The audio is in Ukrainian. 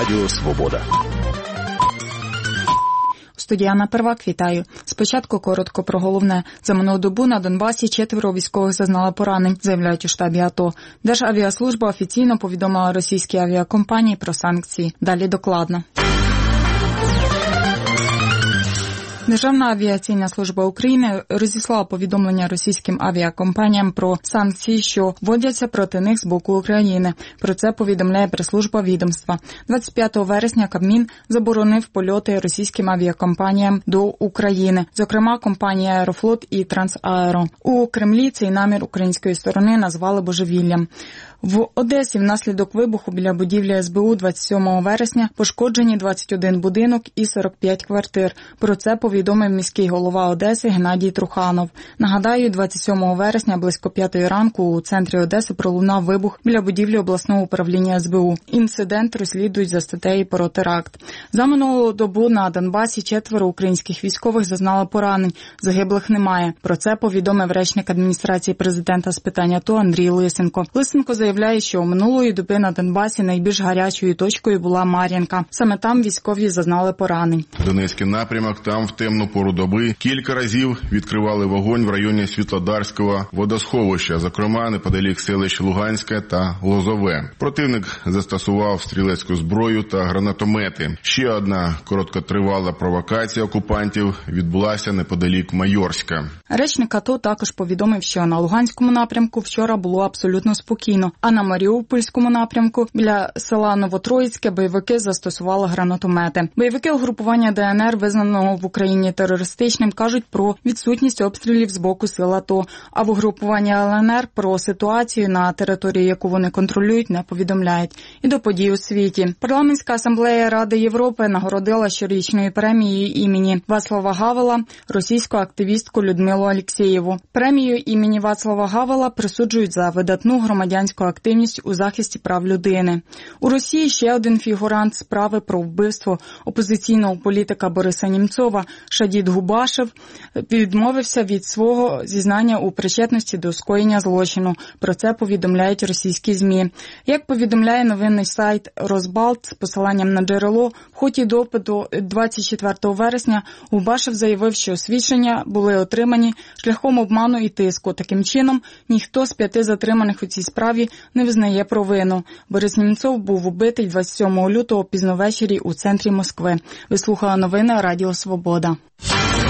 Радіо Свобода. Студія Анна Первак, вітаю. Спочатку коротко про головне. За минулу добу на Донбасі 4 військових зазнали поранень, заявляють у штабі АТО. Державіаслужба офіційно повідомила російській авіакомпанії про санкції. Далі докладно. Державна авіаційна служба України розіслала повідомлення російським авіакомпаніям про санкції, що вводяться проти них з боку України. Про це повідомляє прес-служба відомства. 25 вересня Кабмін заборонив польоти російським авіакомпаніям до України, зокрема компанії «Аерофлот» і «Трансаеро». У Кремлі цей намір української сторони назвали божевіллям. В Одесі внаслідок вибуху біля будівлі СБУ 27 вересня пошкоджені 21 будинок і 45 квартир. Про це повідомив міський голова Одеси Геннадій Труханов. Нагадаю, 27 вересня близько 5 ранку у центрі Одеси пролунав вибух біля будівлі обласного управління СБУ. Інцидент розслідують за статтею про теракт. За минулу добу на Донбасі 4 українських військових зазнали поранень. Загиблих немає. Про це повідомив речник адміністрації президента з питань АТО Андрій Лисенко. Лисенко заявляє, що минулої доби на Донбасі найбільш гарячою точкою була Мар'їнка. Саме там військові зазнали поранень. Донецький напрямок, там в темну пору доби кілька разів відкривали вогонь в районі Світлодарського водосховища, зокрема неподалік селищ Луганське та Лозове. Противник застосував стрілецьку зброю та гранатомети. Ще одна короткотривала провокація окупантів відбулася неподалік Майорська. Речник АТО також повідомив, що на Луганському напрямку вчора було абсолютно спокійно, а на Маріупольському напрямку біля села Новотроїцьке бойовики застосували гранатомети. Бойовики угрупування ДНР, визнаного в Україні терористичним, кажуть про відсутність обстрілів з боку сил АТО, а в угрупуванні ЛНР про ситуацію на території, яку вони контролюють, не повідомляють. І до подій у світі. Парламентська асамблея Ради Європи нагородила щорічною премією імені Вацлава Гавела російську активістку Людмилу Алєксєєву. Премію імені Вацлава Гавела присуджують за видатну громадянську активність у захисті прав людини. У Росії ще один фігурант справи про вбивство опозиційного політика Бориса Німцова, Шадід Губашев, відмовився від свого зізнання у причетності до скоєння злочину. Про це повідомляють російські ЗМІ. Як повідомляє новинний сайт «Росбалт» з посиланням на джерело, в ході допиту 24 вересня Губашев заявив, що свідчення були отримані шляхом обману і тиску. Таким чином, ніхто з 5 затриманих у цій справі не визнає провину. Борис Німцов був убитий 27 лютого пізно ввечері у центрі Москви. Ви слухали новини Радіо Свобода.